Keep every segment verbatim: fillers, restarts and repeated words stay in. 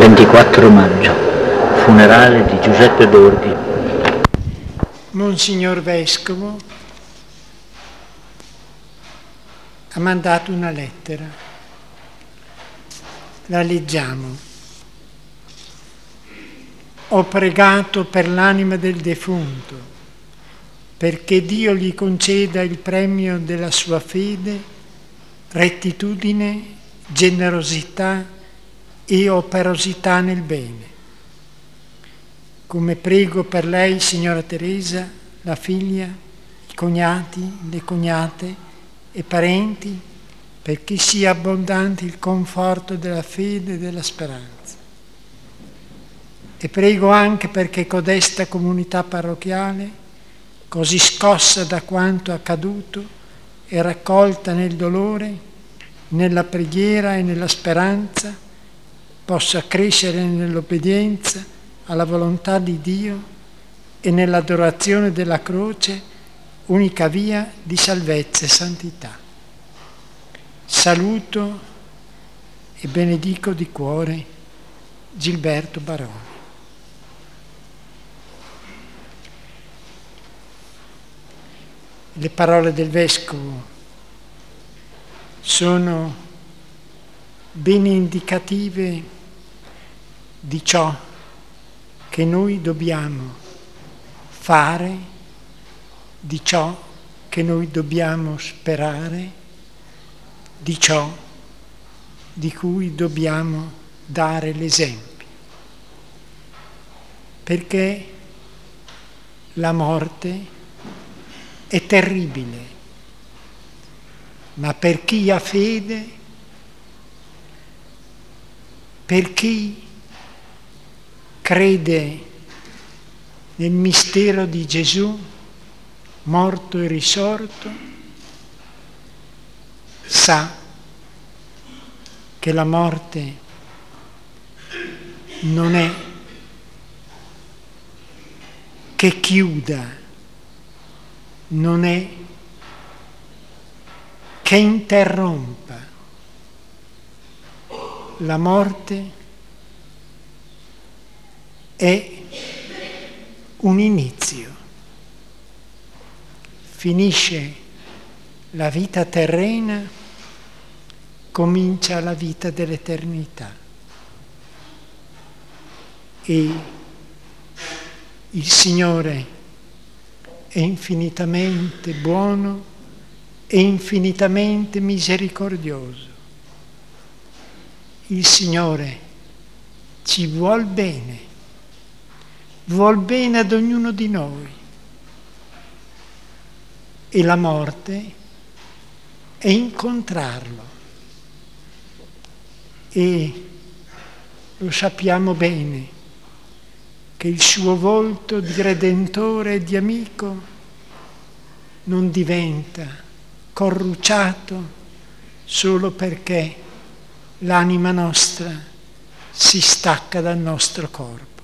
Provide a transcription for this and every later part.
ventiquattro maggio, funerale di Giuseppe Borghi. Monsignor Vescovo ha mandato una lettera. La leggiamo. Ho pregato per l'anima del defunto, perché Dio gli conceda il premio della sua fede, rettitudine, generosità e operosità nel bene. Come prego per lei, signora Teresa, la figlia, i cognati, le cognate e parenti, perché sia abbondante il conforto della fede e della speranza. E prego anche perché codesta comunità parrocchiale, così scossa da quanto accaduto e raccolta nel dolore, nella preghiera e nella speranza, possa crescere nell'obbedienza alla volontà di Dio e nell'adorazione della croce, unica via di salvezza e santità. Saluto e benedico di cuore Gilberto Baroni. Le parole del Vescovo sono ben indicative di ciò che noi dobbiamo fare, di ciò che noi dobbiamo sperare, di ciò di cui dobbiamo dare l'esempio. Perché la morte è terribile, ma per chi ha fede, per chi crede nel mistero di Gesù, morto e risorto, sa che la morte non è che chiuda, non è che interrompa. La morte è un inizio. Finisce la vita terrena, comincia la vita dell'eternità. E il Signore è infinitamente buono e infinitamente misericordioso. Il Signore ci vuol bene, vuol bene ad ognuno di noi. E la morte è incontrarlo. E lo sappiamo bene, che il suo volto di Redentore e di amico non diventa corrucciato solo perché l'anima nostra si stacca dal nostro corpo.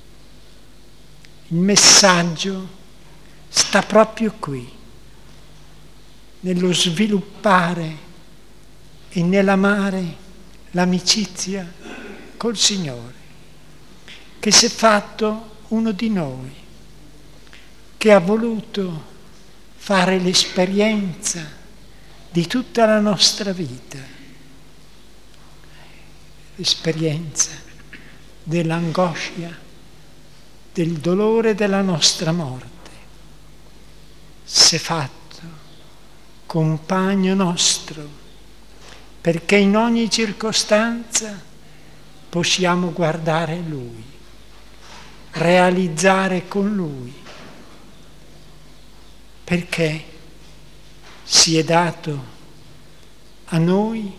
Il messaggio sta proprio qui, nello sviluppare e nell'amare l'amicizia col Signore, che si è fatto uno di noi, che ha voluto fare l'esperienza di tutta la nostra vita, l'esperienza dell'angoscia, del dolore della nostra morte. Si è fatto compagno nostro, perché in ogni circostanza possiamo guardare Lui, realizzare con Lui, perché si è dato a noi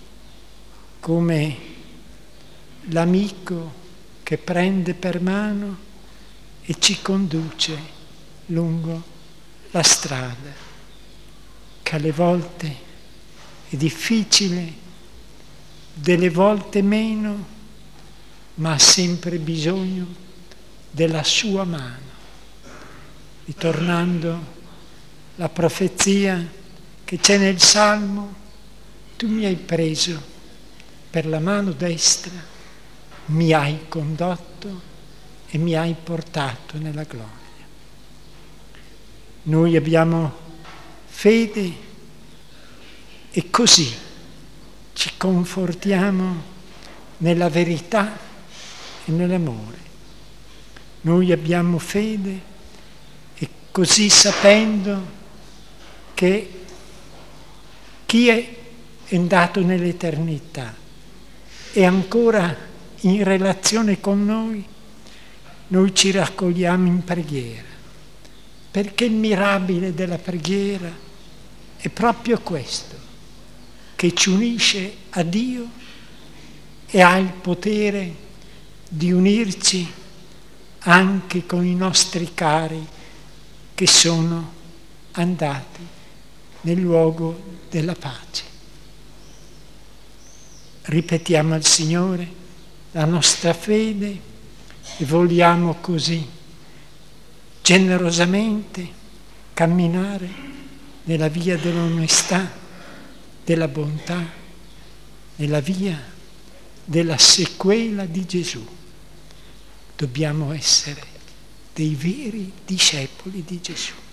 come l'amico che prende per mano e ci conduce lungo la strada, che alle volte è difficile, delle volte meno, ma ha sempre bisogno della sua mano. Ritornando alla profezia che c'è nel Salmo, tu mi hai preso per la mano destra mi hai condotto e mi hai portato nella gloria. Noi abbiamo fede e così ci confortiamo nella verità e nell'amore. Noi abbiamo fede e così sapendo che chi è andato nell'eternità è ancora in relazione con noi, noi ci raccogliamo in preghiera, perché il mirabile della preghiera è proprio questo, che ci unisce a Dio e ha il potere di unirci anche con i nostri cari che sono andati nel luogo della pace. Ripetiamo al Signore la nostra fede e vogliamo così generosamente camminare nella via dell'onestà, della bontà, nella via della sequela di Gesù. Dobbiamo essere dei veri discepoli di Gesù.